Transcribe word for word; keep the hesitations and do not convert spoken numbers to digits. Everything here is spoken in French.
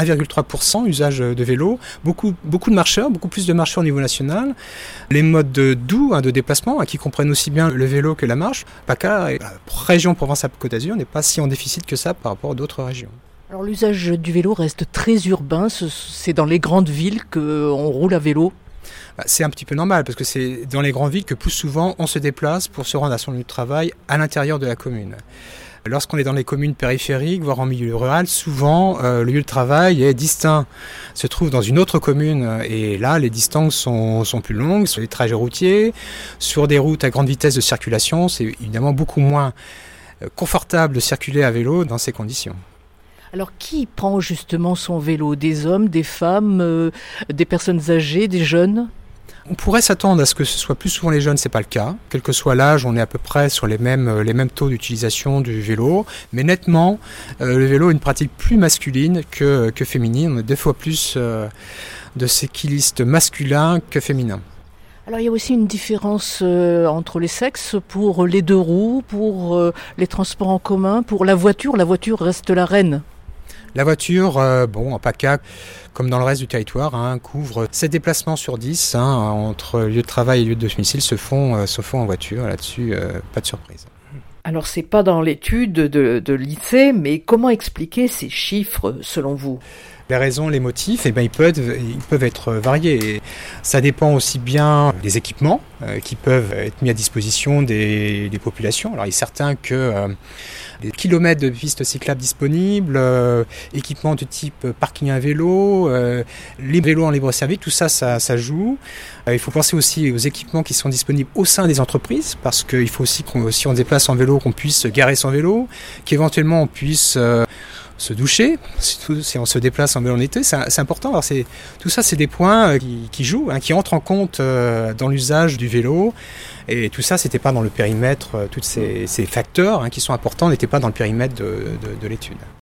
un virgule trois pour cent usage de vélo, beaucoup, beaucoup de marcheurs, beaucoup plus de marcheurs au niveau national. Les modes de doux, hein, de déplacement, hein, qui comprennent aussi bien le vélo que la marche. PACA, et la région Provence-Alpes-Côte d'Azur, n'est pas si en déficit que ça par rapport à d'autres régions. Alors l'usage du vélo reste très urbain, c'est dans les grandes villes qu'on roule à vélo. C'est un petit peu normal parce que c'est dans les grandes villes que plus souvent on se déplace pour se rendre à son lieu de travail à l'intérieur de la commune. Lorsqu'on est dans les communes périphériques, voire en milieu rural, souvent euh, le lieu de travail est distinct, se trouve dans une autre commune et là les distances sont, sont plus longues sur les trajets routiers, sur des routes à grande vitesse de circulation, c'est évidemment beaucoup moins confortable de circuler à vélo dans ces conditions. Alors qui prend justement son vélo? Des hommes, des femmes, euh, des personnes âgées, des jeunes? On pourrait s'attendre à ce que ce soit plus souvent les jeunes, c'est pas le cas. Quel que soit l'âge, on est à peu près sur les mêmes, les mêmes taux d'utilisation du vélo. Mais nettement, euh, le vélo est une pratique plus masculine que, que féminine. On a deux fois plus euh, de cyclistes masculins que féminins. Alors il y a aussi une différence euh, entre les sexes pour les deux roues, pour euh, les transports en commun, pour la voiture. La voiture reste la reine. La voiture, euh, bon, en PACA, comme dans le reste du territoire, hein, couvre sept déplacements sur dix, hein, entre lieu de travail et lieu de domicile se font, euh, se font en voiture. Là-dessus, euh, pas de surprise. Alors c'est pas dans l'étude de, de l'I N S E E, mais comment expliquer ces chiffres selon vous? Les raisons, les motifs, eh ben, ils, peuvent, ils peuvent être variés. Et ça dépend aussi bien des équipements euh, qui peuvent être mis à disposition des, des populations. Alors il est certain que euh, des kilomètres de pistes cyclables disponibles, euh, équipements de type parking à vélo, euh, les vélos en libre-service, tout ça, ça, ça joue. Euh, il faut penser aussi aux équipements qui sont disponibles au sein des entreprises, parce qu'il faut aussi qu'on, si on se déplace en vélo, qu'on puisse garer son vélo, qu'éventuellement on puisse euh, se doucher, surtout si on se déplace en vélo en été, c'est, c'est important. Alors c'est, tout ça, c'est des points qui, qui jouent, hein, qui entrent en compte euh, dans l'usage du vélo. Et tout ça, c'était pas dans le périmètre, euh, tous ces, ces facteurs hein, qui sont importants n'étaient pas dans le périmètre de, de, de l'étude.